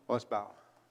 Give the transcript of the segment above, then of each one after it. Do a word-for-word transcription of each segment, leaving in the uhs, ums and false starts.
Let's bow.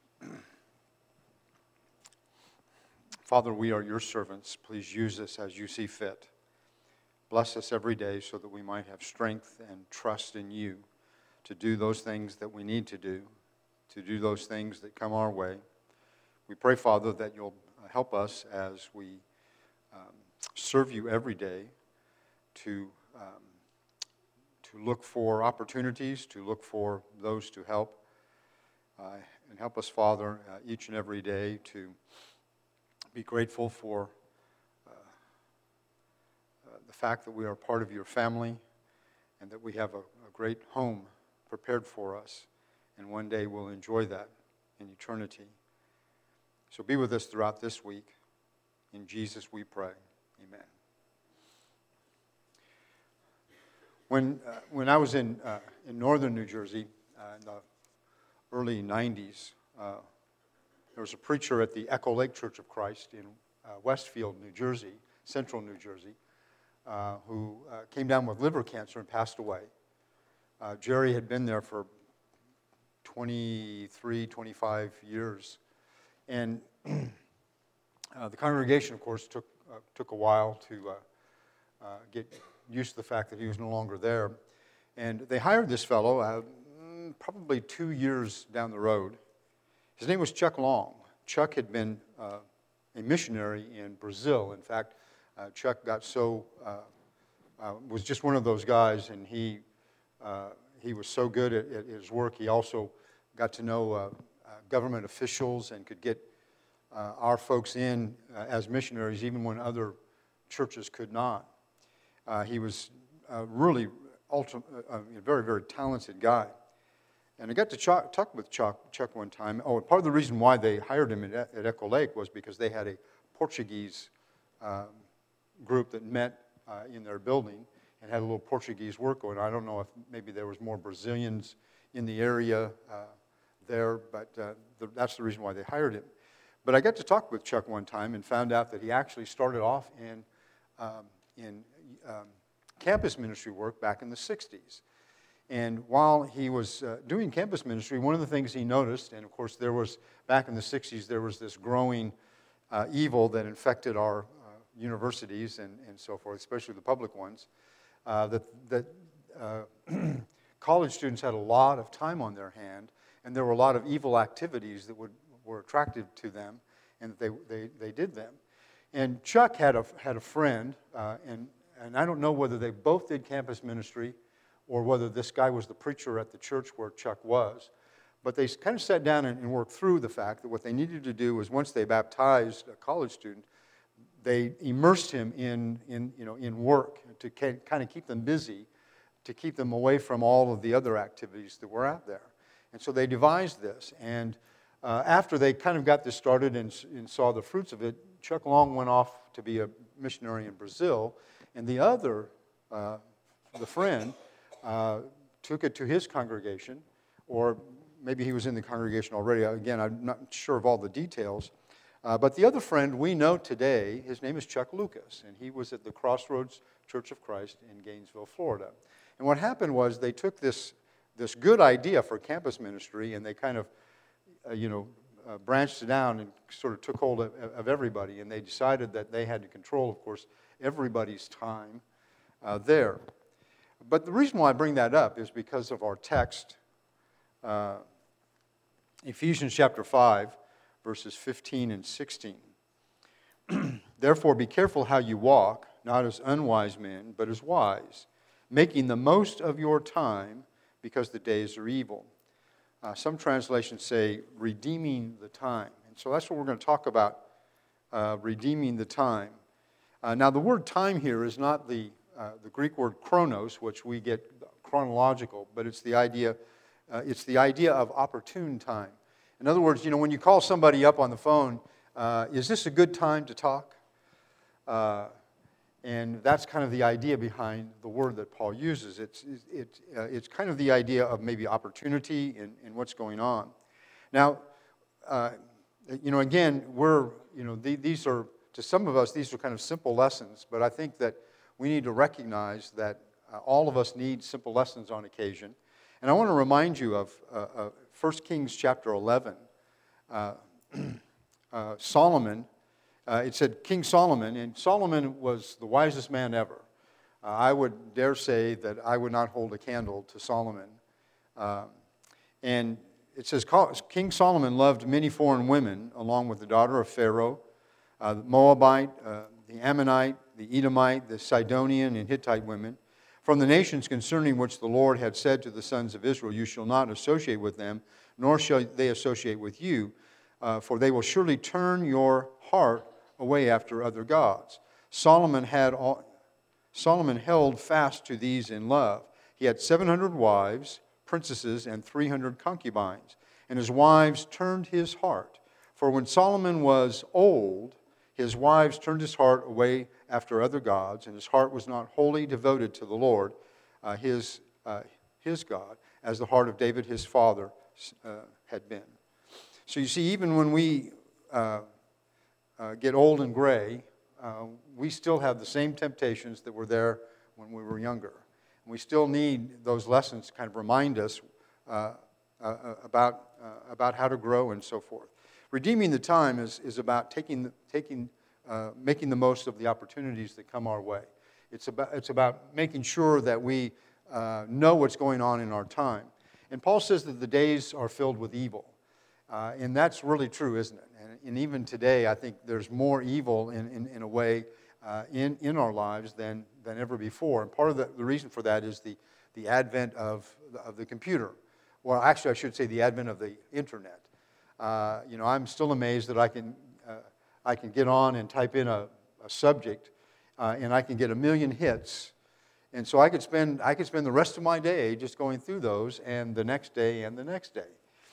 Father, we are your servants. Please use us as you see fit. Bless us every day so that we might have strength and trust in you to do those things that we need to do, to do those things that come our way. We pray, Father, that you'll help us as we um, serve you every day to, um, to look for opportunities, to look for those to help. Uh, and help us, Father, uh, each and every day to be grateful for uh, uh, the fact that we are part of your family and that we have a, a great home prepared for us. And one day we'll enjoy that in eternity. So be with us throughout this week. In Jesus we pray. Amen. When, uh, when I was in, uh, in northern New Jersey, uh, in the early nineties, uh, there was a preacher at the Echo Lake Church of Christ in uh, Westfield, New Jersey, central New Jersey, uh, who uh, came down with liver cancer and passed away. Uh, Jerry had been there for twenty-three, twenty-five years. And uh, the congregation, of course, took, uh, took a while to uh, uh, get used to the fact that he was no longer there. And they hired this fellow uh, probably two years down the road. His name was Chuck Long. Chuck had been uh, a missionary in Brazil. In fact, uh, Chuck got so, uh, uh, was just one of those guys, and he uh, he was so good at, at his work. He also got to know uh, uh, government officials and could get uh, our folks in uh, as missionaries, even when other churches could not. Uh, he was uh, really ultra, uh, a very, very talented guy. And I got to Chuck, talk with Chuck, Chuck one time. Oh, part of the reason why they hired him at, at Echo Lake was because they had a Portuguese um, group that met uh, in their building and had a little Portuguese work going. I don't know if maybe there was more Brazilians in the area uh, there, but uh, the, that's the reason why they hired him. But I got to talk with Chuck one time and found out that he actually started off in, um, in um, campus ministry work back in the sixties. And while he was uh, doing campus ministry, one of the things he noticed, and of course there was, back in the sixties, there was this growing uh, evil that infected our uh, universities and, and so forth, especially the public ones, uh, that, that uh, college students had a lot of time on their hand, and there were a lot of evil activities that would, were attractive to them, and that they, they, they did them. And Chuck had a, had a friend, uh, and, and I don't know whether they both did campus ministry or whether this guy was the preacher at the church where Chuck was. But they kind of sat down and, and worked through the fact that what they needed to do was once they baptized a college student, they immersed him in, in, you know, in work to kind of keep them busy, to keep them away from all of the other activities that were out there. And so they devised this. And uh, after they kind of got this started and, and saw the fruits of it, Chuck Long went off to be a missionary in Brazil. And the other, uh, the friend, Uh, took it to his congregation, or maybe he was in the congregation already. Again, I'm not sure of all the details. Uh, but the other friend we know today, his name is Chuck Lucas, and he was at the Crossroads Church of Christ in Gainesville, Florida. And what happened was they took this, this good idea for campus ministry, and they kind of, uh, you know, uh, branched it down and sort of took hold of, of everybody, and they decided that they had to control, of course, everybody's time uh, there. But the reason why I bring that up is because of our text, uh, Ephesians chapter five, verses fifteen and sixteen. Therefore, be careful how you walk, not as unwise men, but as wise, making the most of your time, because the days are evil. Uh, some translations say, redeeming the time. And so that's what we're going to talk about, uh, redeeming the time. Uh, now, the word time here is not the Uh, the Greek word chronos, which we get chronological, but it's the idea, uh, it's the idea of opportune time. In other words, you know, when you call somebody up on the phone, uh, is this a good time to talk? Uh, and that's kind of the idea behind the word that Paul uses. It's it, uh, it's kind of the idea of maybe opportunity in, in what's going on. Now, uh, you know, again, we're you know the, these are to some of us these are kind of simple lessons, but I think that we need to recognize that uh, all of us need simple lessons on occasion. And I want to remind you of uh, uh, First Kings chapter eleven. Uh, uh, Solomon, uh, it said King Solomon, and Solomon was the wisest man ever. Uh, I would dare say that I would not hold a candle to Solomon. Um, and it says, King Solomon loved many foreign women, along with the daughter of Pharaoh, uh, the Moabite, uh, the Ammonite, the Edomite, the Sidonian, and Hittite women, from the nations concerning which the Lord had said to the sons of Israel, you shall not associate with them, nor shall they associate with you, uh, for they will surely turn your heart away after other gods. Solomon had all, Solomon held fast to these in love. He had seven hundred wives, princesses, and three hundred concubines, and his wives turned his heart. For when Solomon was old, his wives turned his heart away after other gods, and his heart was not wholly devoted to the Lord, uh, his, uh, his God, as the heart of David his father uh, had been. So you see, even when we uh, uh, get old and gray, uh, we still have the same temptations that were there when we were younger. And we still need those lessons to kind of remind us uh, uh, about, uh, about how to grow and so forth. Redeeming the time is, is about taking, taking, uh, making the most of the opportunities that come our way. It's about, it's about making sure that we uh, know what's going on in our time. And Paul says that the days are filled with evil. Uh, and that's really true, isn't it? And, and even today, I think there's more evil in, in, in a way uh, in, in our lives than, than ever before. And part of the, the reason for that is the, the advent of, of the computer. Well, actually, I should say the advent of the internet. Uh, you know, I'm still amazed that I can uh, I can get on and type in a, a subject, uh, and I can get a million hits, and so I could spend I could spend the rest of my day just going through those, and the next day and the next day.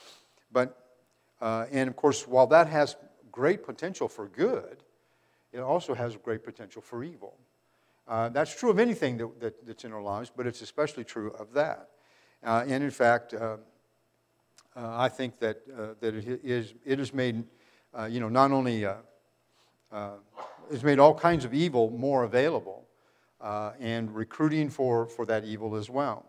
But uh, and of course, while that has great potential for good, it also has great potential for evil. Uh, that's true of anything that, that, that's in our lives, but it's especially true of that. Uh, and in fact. Uh, Uh, I think that uh, that it is it has made uh, you know not only uh, uh, it's made all kinds of evil more available uh, and recruiting for, for that evil as well.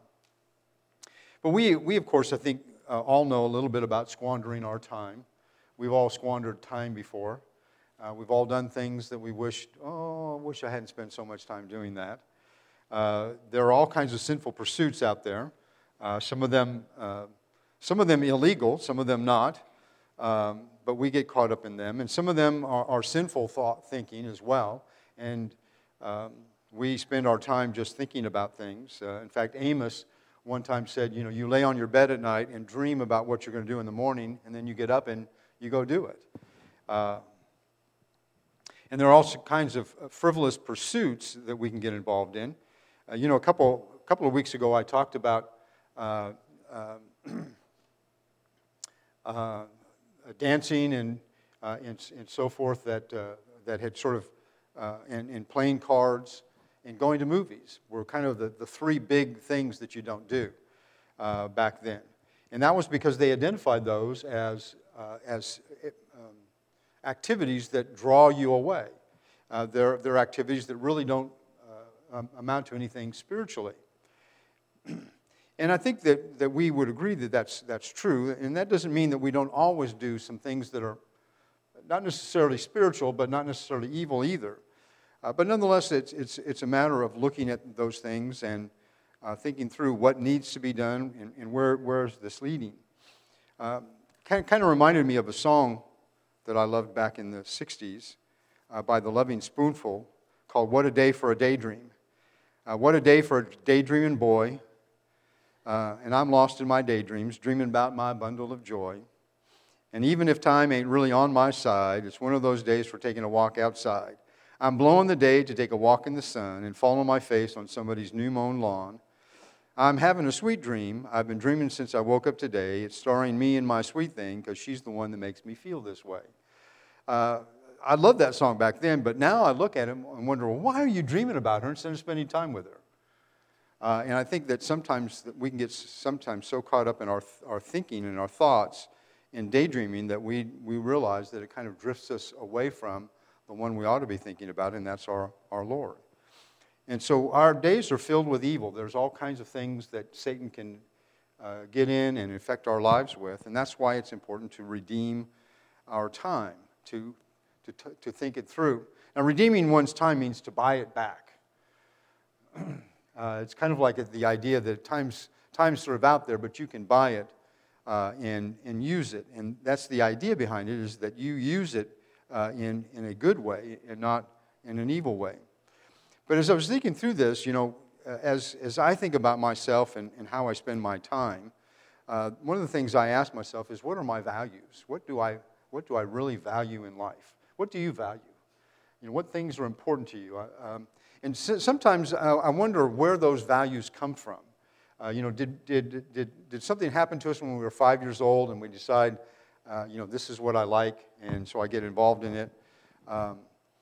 But we we of course I think uh, all know a little bit about squandering our time. We've all squandered time before. Uh, we've all done things that we wished oh I wish I hadn't spent so much time doing that. Uh, there are all kinds of sinful pursuits out there. Uh, some of them. Uh, Some of them illegal, some of them not, um, but we get caught up in them. And some of them are, are sinful thought thinking as well. And um, we spend our time just thinking about things. Uh, in fact, Amos one time said, you know, you lay on your bed at night and dream about what you're going to do in the morning, and then you get up and you go do it. Uh, and there are also kinds of frivolous pursuits that we can get involved in. Uh, you know, a couple, a couple of weeks ago I talked about uh, uh, Uh, dancing and, uh, and and so forth that uh, that had sort of uh, and, and playing cards and going to movies were kind of the, the three big things that you don't do uh, back then, and that was because they identified those as uh, as um, activities that draw you away. Uh, they're they're activities that really don't uh, um, amount to anything spiritually. And I think that, that we would agree that that's, that's true, and that doesn't mean that we don't always do some things that are not necessarily spiritual, but not necessarily evil either. Uh, but nonetheless, it's, it's, it's a matter of looking at those things and uh, thinking through what needs to be done and, and where, where is this leading. Uh, kind, kind of reminded me of a song that I loved back in the sixties uh, by the Loving Spoonful called What a Day for a Daydream. Uh, what a day for a daydreaming boy. Uh, and I'm lost in my daydreams, dreaming about my bundle of joy. And even if time ain't really on my side, it's one of those days for taking a walk outside. I'm blowing the day to take a walk in the sun and fall on my face on somebody's new mown lawn. I'm having a sweet dream. I've been dreaming since I woke up today. It's starring me and my sweet thing because she's the one that makes me feel this way. Uh, I loved that song back then, but now I look at it and wonder, well, why are you dreaming about her instead of spending time with her? Uh, and I think that sometimes that we can get sometimes so caught up in our our thinking and our thoughts in daydreaming that we, we realize that it kind of drifts us away from the one we ought to be thinking about, and that's our, our Lord. And so our days are filled with evil. There's all kinds of things that Satan can uh, get in and affect our lives with. And that's why it's important to redeem our time, to, to, to think it through. Now, redeeming one's time means to buy it back. uh, it's kind of like the idea that time's, time's sort of out there, but you can buy it uh, and, and use it. And that's the idea behind it, is that you use it uh, in, in a good way and not in an evil way. But as I was thinking through this, you know, as, as I think about myself and, and how I spend my time, uh, one of the things I ask myself is, what are my values? What do I, what do I really value in life? What do you value? You know, what things are important to you? Um, and so, sometimes I, I wonder where those values come from. Uh, you know, did, did, did, did something happen to us when we were five years old and we decide, uh, you know, this is what I like, and so I get involved in it? Um,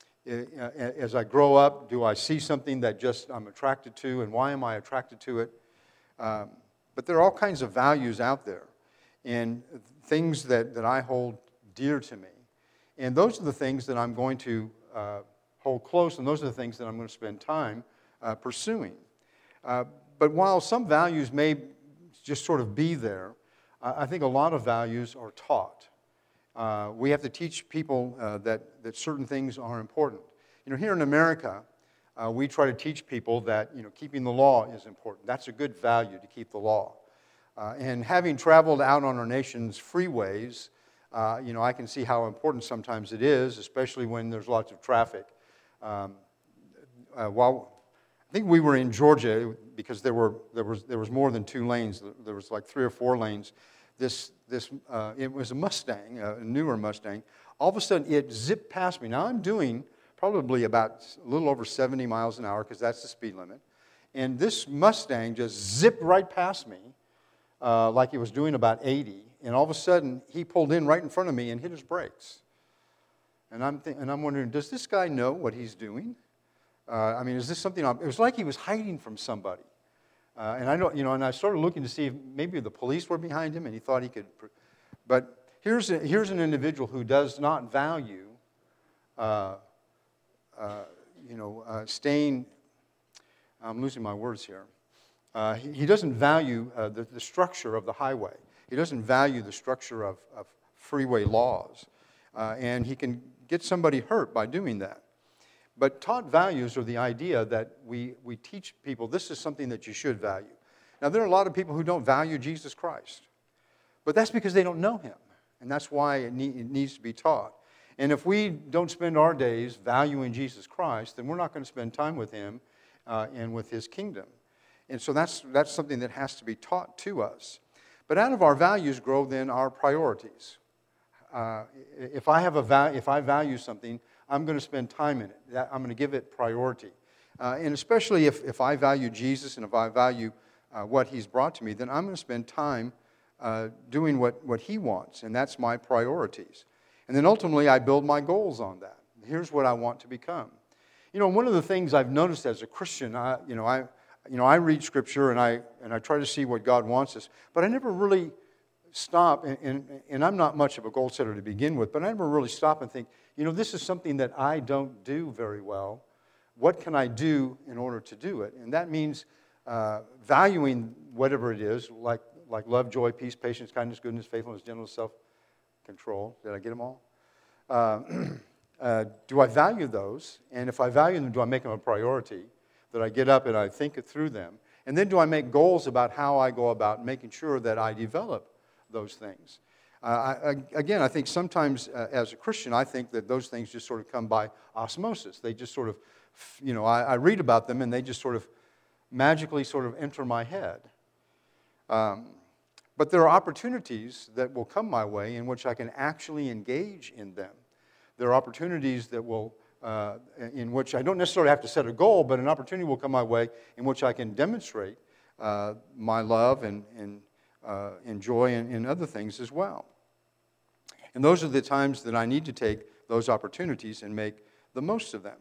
As I grow up, do I see something that just I'm attracted to, and why am I attracted to it? Um, but there are all kinds of values out there, and things that, that I hold dear to me. And those are the things that I'm going to uh, hold close, and those are the things that I'm going to spend time uh, pursuing. Uh, but while some values may just sort of be there, I think a lot of values are taught. Uh, we have to teach people uh, that, that certain things are important. You know, here in America, uh, we try to teach people that, you know, keeping the law is important. That's a good value, to keep the law. Uh, and having traveled out on our nation's freeways, uh, you know, I can see how important sometimes it is, especially when there's lots of traffic. Um, uh, while I think we were in Georgia, because there were there was there was more than two lanes. There was like three or four lanes. This, this uh, it was a Mustang, a newer Mustang. All of a sudden, it zipped past me. Now, I'm doing probably about a little over seventy miles an hour, because that's the speed limit. And this Mustang just zipped right past me, uh, like he was doing about eighty. And all of a sudden, he pulled in right in front of me and hit his brakes. And I'm, th- and I'm wondering, does this guy know what he's doing? Uh, I mean, is this something, I'm, it was like he was hiding from somebody. Uh, and I don't, you know, and I started looking to see if maybe the police were behind him, and he thought he could. But here's a, here's an individual who does not value, uh, uh, you know, uh, staying. I'm losing my words here. Uh, he, he doesn't value uh, the, the structure of the highway. He doesn't value the structure of, of freeway laws, uh, and he can get somebody hurt by doing that. But taught values are the idea that we, we teach people this is something that you should value. Now, there are a lot of people who don't value Jesus Christ. But that's because they don't know him. And that's why it, need, it needs to be taught. And if we don't spend our days valuing Jesus Christ, then we're not going to spend time with him uh, and with his kingdom. And so that's, that's something that has to be taught to us. But out of our values grow then our priorities. Uh, if I have a val- if I value something, I'm going to spend time in it. I'm going to give it priority. Uh, and especially if, if I value Jesus and if I value uh, what he's brought to me, then I'm going to spend time uh, doing what, what he wants, and that's my priorities. And then ultimately, I build my goals on that. Here's what I want to become. You know, one of the things I've noticed as a Christian, I, you know, I, you know, I read Scripture and I and I try to see what God wants us, but I never really stop, and, and, and I'm not much of a goal setter to begin with, but I never really stop and think, you know, this is something that I don't do very well. What can I do in order to do it? And that means uh, valuing whatever it is, like, like love, joy, peace, patience, kindness, goodness, faithfulness, gentleness, self-control. Did I get them all? Uh, uh, do I value those? And if I value them, do I make them a priority? That I get up and I think it through them? And then do I make goals about how I go about making sure that I develop those things? Uh, I, again, I think sometimes uh, as a Christian, I think that those things just sort of come by osmosis. They just sort of, you know, I, I read about them and they just sort of magically sort of enter my head. Um, but there are opportunities that will come my way in which I can actually engage in them. There are opportunities that will, uh, in which I don't necessarily have to set a goal, but an opportunity will come my way in which I can demonstrate uh, my love and, and, uh, and joy and, and other things as well. And those are the times that I need to take those opportunities and make the most of them.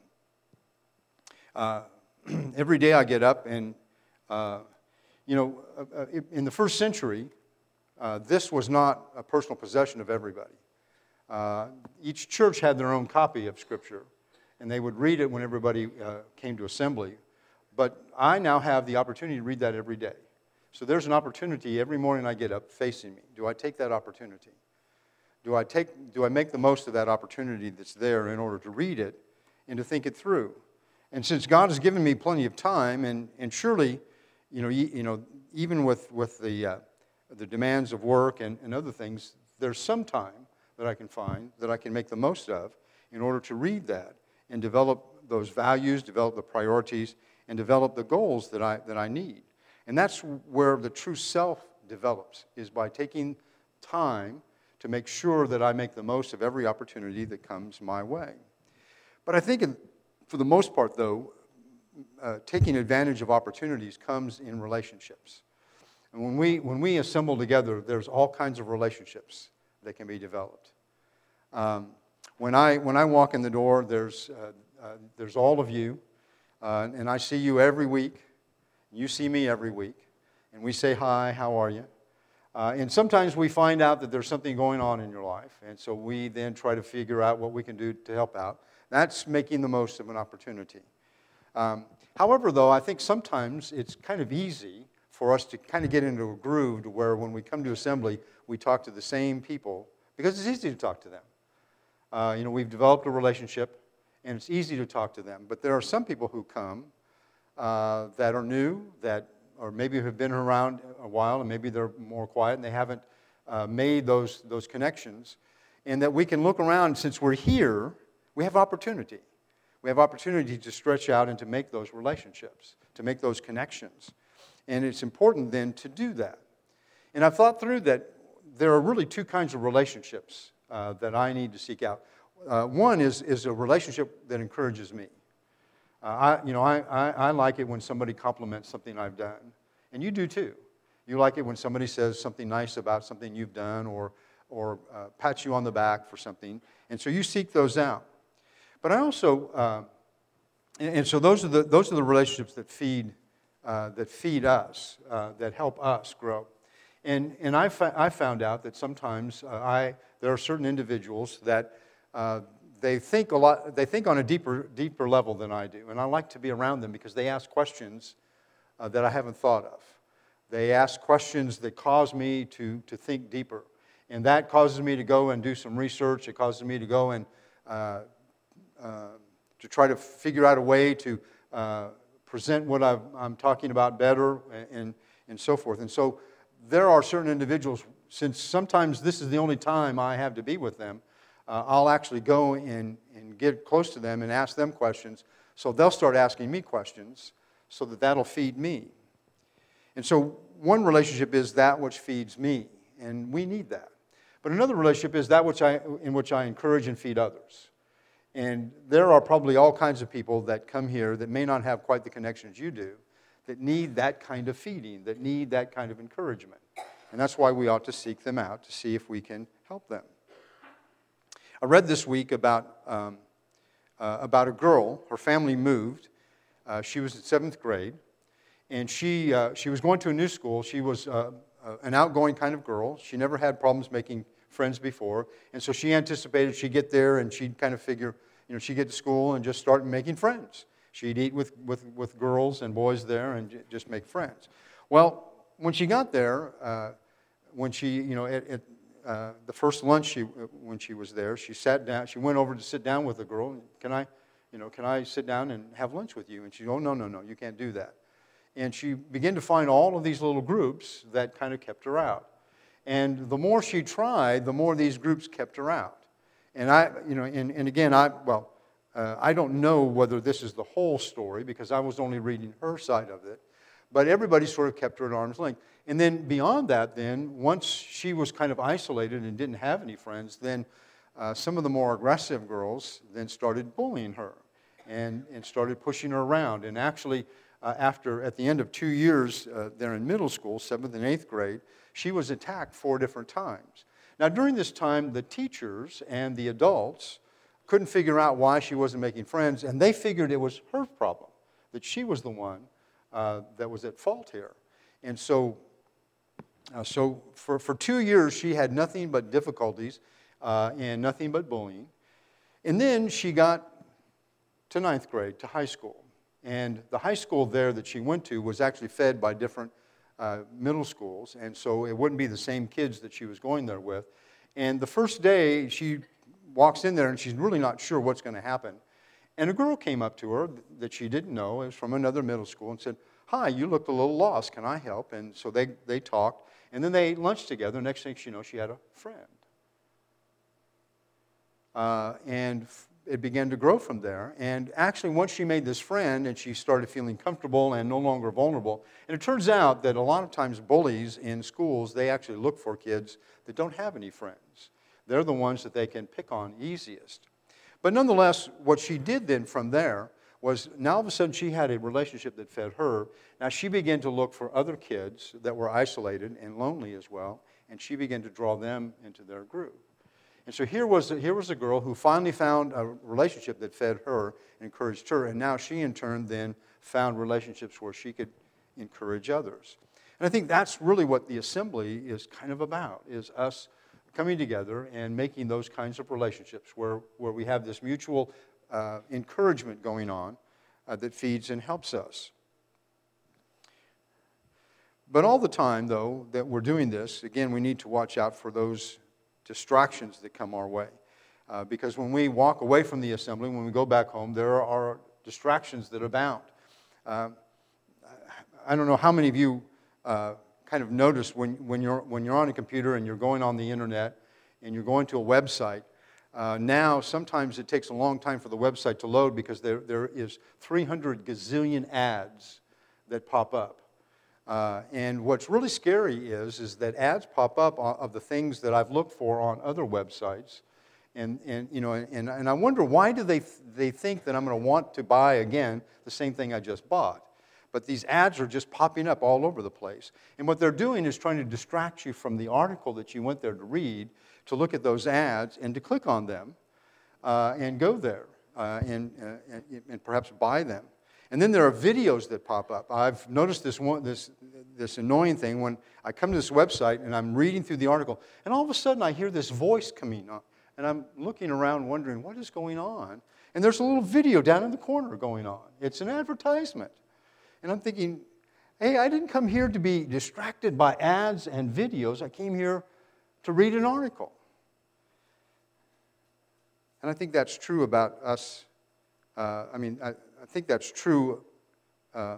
Uh, every day I get up and, uh, you know, uh, in the first century, uh, this was not a personal possession of everybody. Uh, each church had their own copy of Scripture, and they would read it when everybody uh, came to assembly. But I now have the opportunity to read that every day. So there's an opportunity every morning I get up facing me. Do I take that opportunity? Do I take? Do I make the most of that opportunity that's there in order to read it and to think it through? And since God has given me plenty of time, and, and surely, you know, you, you know, even with with the uh, the demands of work and, and other things, there's some time that I can find that I can make the most of in order to read that and develop those values, develop the priorities, and develop the goals that I that I need. And that's where the true self develops, is by taking time to make sure that I make the most of every opportunity that comes my way. But I think in, for the most part, though, uh, taking advantage of opportunities comes in relationships. And when we when we assemble together, there's all kinds of relationships that can be developed. Um, when I when I walk in the door, there's uh, uh, there's all of you, uh, and I see you every week. You see me every week, and we say hi. How are you? Uh, and sometimes we find out that there's something going on in your life, and so we then try to figure out what we can do to help out. That's making the most of an opportunity. Um, however, though, I think sometimes it's kind of easy for us to kind of get into a groove to where when we come to assembly, we talk to the same people, because it's easy to talk to them. Uh, you know, we've developed a relationship, and it's easy to talk to them. But there are some people who come uh, that are new, that or maybe have been around a while, and maybe they're more quiet, and they haven't uh, made those, those connections. And that we can look around, since we're here, we have opportunity. We have opportunity to stretch out and to make those relationships, to make those connections. And it's important then to do that. And I've thought through that there are really two kinds of relationships uh, that I need to seek out. Uh, one is, is a relationship that encourages me. Uh, I, you know, I, I, I like it when somebody compliments something I've done, and you do too. You like it when somebody says something nice about something you've done, or or uh, pats you on the back for something, and so you seek those out. But I also, uh, and, and so those are the those are the relationships that feed uh, that feed us, uh, that help us grow. And and I fa- I found out that sometimes uh, I there are certain individuals that. Uh, They think a lot. They think on a deeper, deeper level than I do, and I like to be around them because they ask questions uh, that I haven't thought of. They ask questions that cause me to to think deeper, and that causes me to go and do some research. It causes me to go and uh, uh, to try to figure out a way to uh, present what I've, I'm talking about better, and and so forth. And so there are certain individuals. Since sometimes this is the only time I have to be with them. Uh, I'll actually go and, and get close to them and ask them questions, so they'll start asking me questions, so that that'll feed me. And so one relationship is that which feeds me, and we need that. But another relationship is that which I, in which I encourage and feed others. And there are probably all kinds of people that come here that may not have quite the connections you do, that need that kind of feeding, that need that kind of encouragement. And that's why we ought to seek them out to see if we can help them. I read this week about um, uh, about a girl. Her family moved. Uh, she was in seventh grade, and she uh, she was going to a new school. She was uh, uh, an outgoing kind of girl. She never had problems making friends before, and so she anticipated she'd get there and she'd kind of figure, you know, she'd get to school and just start making friends. She'd eat with with, with girls and boys there and j- just make friends. Well, when she got there, uh, when she you know it. it Uh, the first lunch she, when she was there, she sat down. She went over to sit down with the girl. Can I, you know, can I sit down and have lunch with you? And she, oh no, no, no, you can't do that. And she began to find all of these little groups that kind of kept her out. And the more she tried, the more these groups kept her out. And I, you know, and, and again, I well, uh, I don't know whether this is the whole story because I was only reading her side of it. But everybody sort of kept her at arm's length. And then beyond that, then, once she was kind of isolated and didn't have any friends, then uh, some of the more aggressive girls then started bullying her and, and started pushing her around. And actually, uh, after, at the end of two years uh, there in middle school, seventh and eighth grade, she was attacked four different times. Now, during this time, the teachers and the adults couldn't figure out why she wasn't making friends, and they figured it was her problem, that she was the one uh, that was at fault here. And so, uh, so for, for two years, she had nothing but difficulties uh, and nothing but bullying. And then she got to ninth grade, to high school. And the high school there that she went to was actually fed by different uh, middle schools, and so it wouldn't be the same kids that she was going there with. And the first day, she walks in there, and she's really not sure what's going to happen. And a girl came up to her that she didn't know. It was from another middle school, and said, "Hi, you looked a little lost. Can I help?" And so they, they talked, and then they ate lunch together. Next thing she knows, she had a friend. Uh, and it began to grow from there. And actually, once she made this friend and she started feeling comfortable and no longer vulnerable, and it turns out that a lot of times bullies in schools, they actually look for kids that don't have any friends. They're the ones that they can pick on easiest. But nonetheless, what she did then from there was now all of a sudden she had a relationship that fed her. Now she began to look for other kids that were isolated and lonely as well, and she began to draw them into their group. And so here was, here was a girl who finally found a relationship that fed her, encouraged her, and now she in turn then found relationships where she could encourage others. And I think that's really what the assembly is kind of about, is us coming together and making those kinds of relationships where, where we have this mutual uh, encouragement going on uh, that feeds and helps us. But all the time, though, that we're doing this, again, we need to watch out for those distractions that come our way. Uh, because when we walk away from the assembly, when we go back home, there are distractions that abound. Uh, I don't know how many of you uh, kind of notice when, when, you're, when you're on a computer and you're going on the internet and you're going to a website. Uh, now, sometimes it takes a long time for the website to load because there, there is three hundred gazillion ads that pop up. Uh, and what's really scary is, is that ads pop up of the things that I've looked for on other websites. And, and you know, and, and I wonder, why do they, th- they think that I'm going to want to buy again the same thing I just bought? But these ads are just popping up all over the place. And what they're doing is trying to distract you from the article that you went there to read, to look at those ads and to click on them uh, and go there uh, and, uh, and, and perhaps buy them. And then there are videos that pop up. I've noticed this one, this, this annoying thing when I come to this website and I'm reading through the article, and all of a sudden I hear this voice coming on, and I'm looking around wondering, what is going on? And there's a little video down in the corner going on. It's an advertisement. And I'm thinking, hey, I didn't come here to be distracted by ads and videos. I came here to read an article. And I think that's true about us. Uh, I mean, I, I think that's true. Um,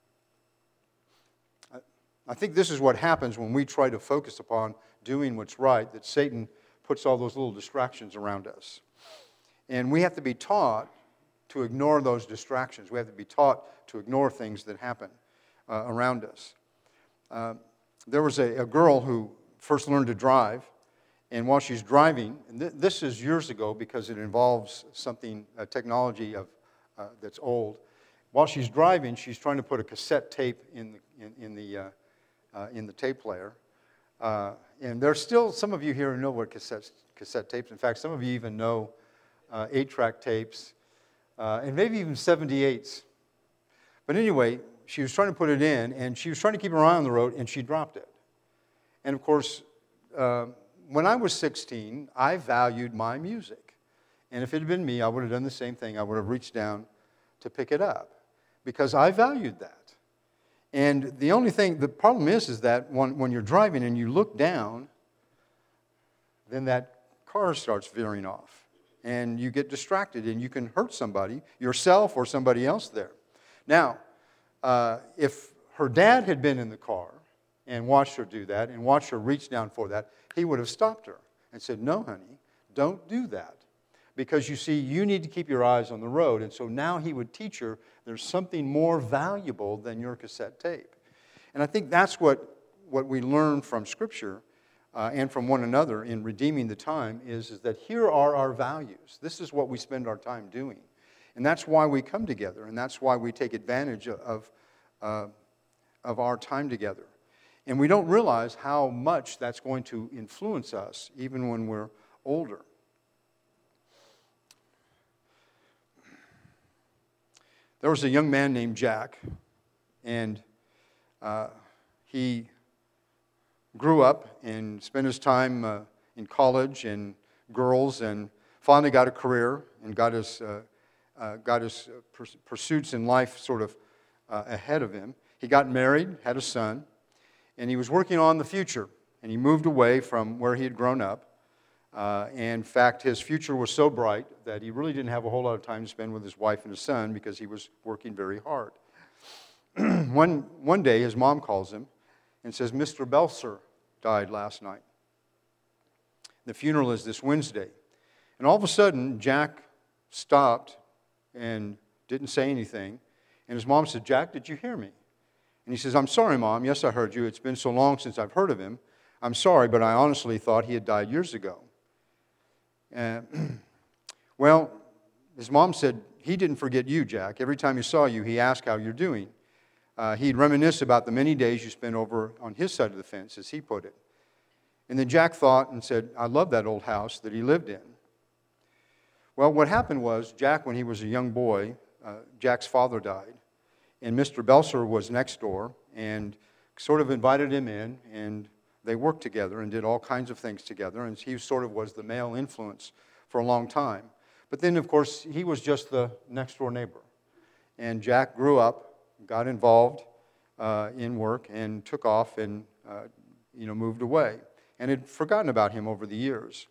I, I think this is what happens when we try to focus upon doing what's right, that Satan puts all those little distractions around us. And we have to be taught to ignore those distractions. We have to be taught to ignore things that happen uh, around us. Uh, there was a, a girl who first learned to drive, and while she's driving, and th- this is years ago because it involves something, a technology of uh, that's old. While she's driving, she's trying to put a cassette tape in the in, in the uh, uh, in the tape player. Uh, and there's still some of you here who know what cassette cassette tapes. In fact, some of you even know uh, eight-track tapes, uh, and maybe even seventy-eights. But anyway, she was trying to put it in, and she was trying to keep her eye on the road, and she dropped it. And of course, uh, when I was sixteen, I valued my music. And if it had been me, I would have done the same thing. I would have reached down to pick it up because I valued that. And the only thing, the problem is, is that when, when you're driving and you look down, then that car starts veering off. And you get distracted and you can hurt somebody, yourself or somebody else there. Now, uh, if her dad had been in the car and watched her do that and watched her reach down for that, he would have stopped her and said, "No, honey, don't do that. Because you see, you need to keep your eyes on the road." And so now he would teach her there's something more valuable than your cassette tape. And I think that's what, what we learn from Scripture uh, and from one another in redeeming the time is, is that here are our values. This is what we spend our time doing. And that's why we come together, and that's why we take advantage of, uh, of our time together. And we don't realize how much that's going to influence us even when we're older. There was a young man named Jack, and uh, he grew up and spent his time uh, in college and girls, and finally got a career and got his uh, uh, got his pursuits in life sort of uh, ahead of him. He got married, had a son, And he was working on the future. And he moved away from where he had grown up. Uh, and in fact, his future was so bright that he really didn't have a whole lot of time to spend with his wife and his son because he was working very hard. one, one day, his mom calls him and says, Mister Belser died last night. The funeral is this Wednesday. And all of a sudden, Jack stopped and didn't say anything. And his mom said, Jack, did you hear me? And he says, I'm sorry, Mom. Yes, I heard you. It's been so long since I've heard of him. I'm sorry, but I honestly thought he had died years ago. Uh, well, his mom said, he didn't forget you, Jack. Every time he saw you, he asked how you're doing. Uh, he'd reminisce about the many days you spent over on his side of the fence, as he put it. And then Jack thought and said, I love that old house that he lived in. Well, what happened was, Jack, when he was a young boy, uh, Jack's father died. And Mister Belser was next door and sort of invited him in, and they worked together and did all kinds of things together, and he sort of was the male influence for a long time. But then, of course, he was just the next-door neighbor. And Jack grew up, got involved uh, in work, and took off and, uh, you know, moved away, and had forgotten about him over the years.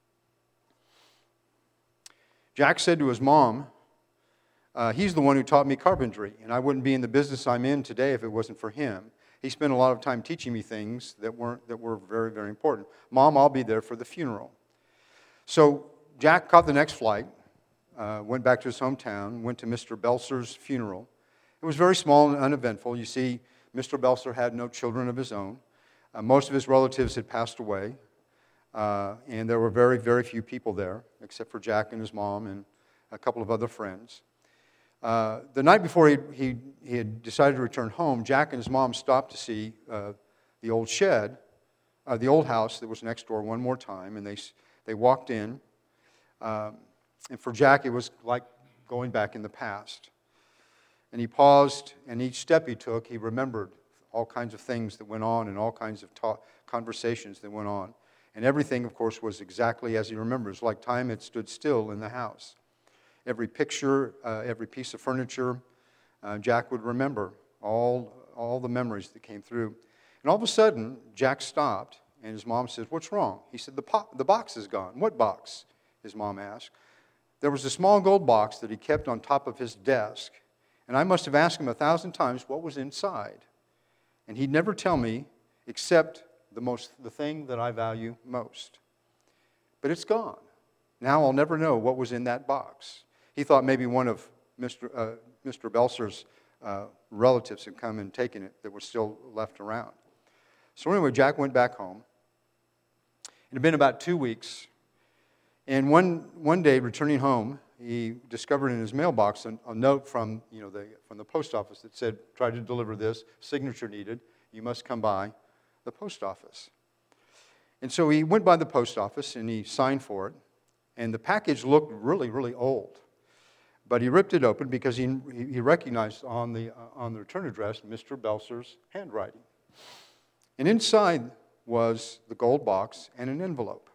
Jack said to his mom, uh, he's the one who taught me carpentry, and I wouldn't be in the business I'm in today if it wasn't for him. He spent a lot of time teaching me things that weren't that were very, very important. Mom, I'll be there for the funeral. So Jack caught the next flight, uh, went back to his hometown, went to Mister Belser's funeral. It was very small and uneventful. You see, Mister Belser had no children of his own. Uh, most of his relatives had passed away, uh, and there were very, very few people there, except for Jack and his mom and a couple of other friends. Uh, the night before he, he, he had decided to return home, Jack and his mom stopped to see uh, the old shed, uh, the old house that was next door one more time, and they, they walked in. Um, and for Jack, it was like going back in the past. And he paused, and each step he took, he remembered all kinds of things that went on and all kinds of ta- conversations that went on. And everything, of course, was exactly as he remembers, like time had stood still in the house. Every picture, uh, every piece of furniture, uh, Jack would remember all, all the memories that came through. And all of a sudden, Jack stopped, and his mom said, what's wrong? He said, the, po- the box is gone. What box? His mom asked. There was a small gold box that he kept on top of his desk, and I must have asked him a thousand times what was inside. And he'd never tell me except the most, the thing that I value most. But it's gone. Now I'll never know what was in that box. He thought maybe one of Mister Uh, Mister Belser's uh, relatives had come and taken it that was still left around. So anyway, Jack went back home. It had been about two weeks. And one, one day, returning home, he discovered in his mailbox a, a note from, you know, the, from the post office that said, try to deliver this, signature needed, you must come by the post office. And so he went by the post office and he signed for it. And the package looked really, really old. But he ripped it open because he, he recognized on the, uh, on the return address Mister Belser's handwriting. And inside was the gold box and an envelope.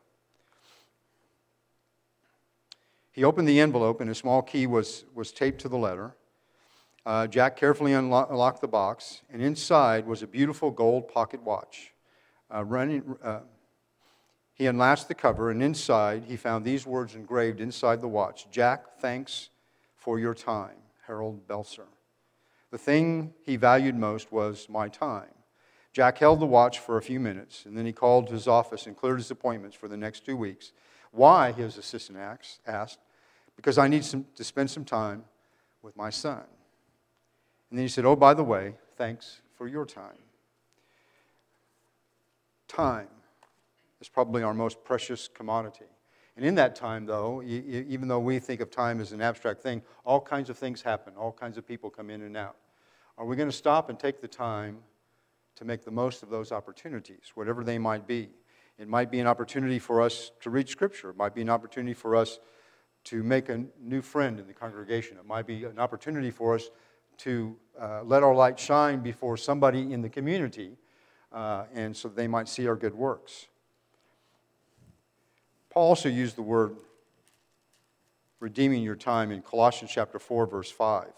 He opened the envelope, and a small key was, was taped to the letter. Uh, Jack carefully unlo- unlocked the box, and inside was a beautiful gold pocket watch. Uh, running, uh, he unlatched the cover, and inside he found these words engraved inside the watch. Jack, thanks for your time, Harold Belser. The thing he valued most was my time. Jack held the watch for a few minutes, and then he called to his office and cleared his appointments for the next two weeks. Why, his assistant asked. Because I need some, to spend some time with my son. And then he said, oh, by the way, thanks for your time. Time is probably our most precious commodity. And in that time, though, even though we think of time as an abstract thing, all kinds of things happen. All kinds of people come in and out. Are we going to stop and take the time to make the most of those opportunities, whatever they might be? It might be an opportunity for us to read Scripture. It might be an opportunity for us to make a new friend in the congregation. It might be an opportunity for us to uh, let our light shine before somebody in the community, uh, and so they might see our good works. Paul also used the word redeeming your time in Colossians chapter four, verse five.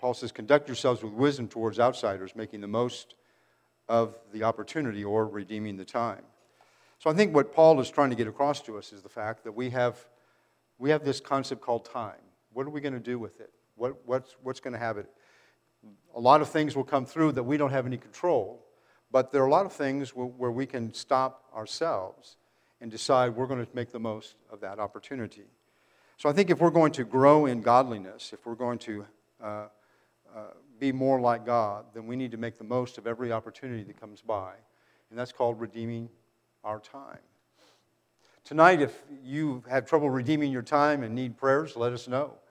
Paul says, conduct yourselves with wisdom towards outsiders, making the most of the opportunity or redeeming the time. So I think what Paul is trying to get across to us is the fact that we have, we have this concept called time. What are we going to do with it? What, what's, what's going to have it? A lot of things will come through that we don't have any control, but there are a lot of things where, where we can stop ourselves and decide we're going to make the most of that opportunity. So I think if we're going to grow in godliness, if we're going to uh, uh, be more like God, then we need to make the most of every opportunity that comes by, and that's called redeeming our time. Tonight, if you have trouble redeeming your time and need prayers, let us know.